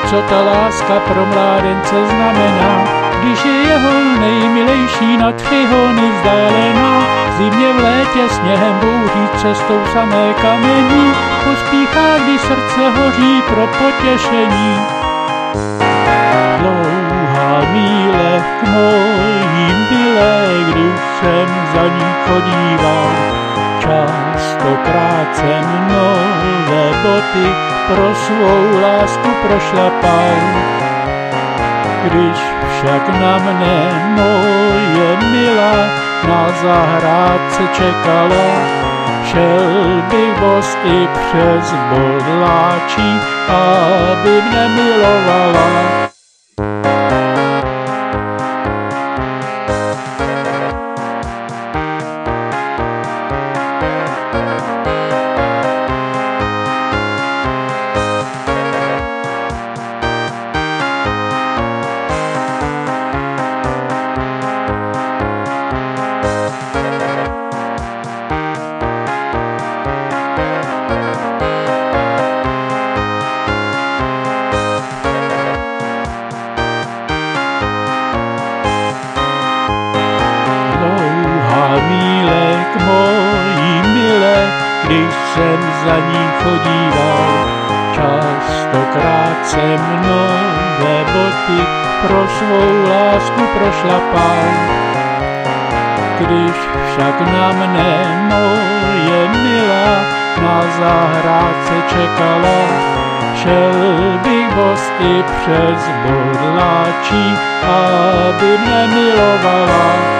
co ta láska pro mládence znamená, když je jeho nejmilejší na 3 hony vzdálená. V zimě, v létě, sněhem bouří, cestou samé kamení, pospíchá, když srdce hoří pro potěšení. Dlouhá míle k mojí milé, když jsem za ní chodíval, častokrát jsem nové boty pro svou lásku prošlapal. Když však na mne moje milá na zahrádce čekala, šel bych bos i přes bodláčí, aby mne milovala. Míle k mojí milé, když jsem za ní chodíval, častokrát jsem nové boty pro svou lásku prošlapal. Když však na mne moje milá na zahrádce čekala, šel bych bos i přes bodláčí, aby mne milovala.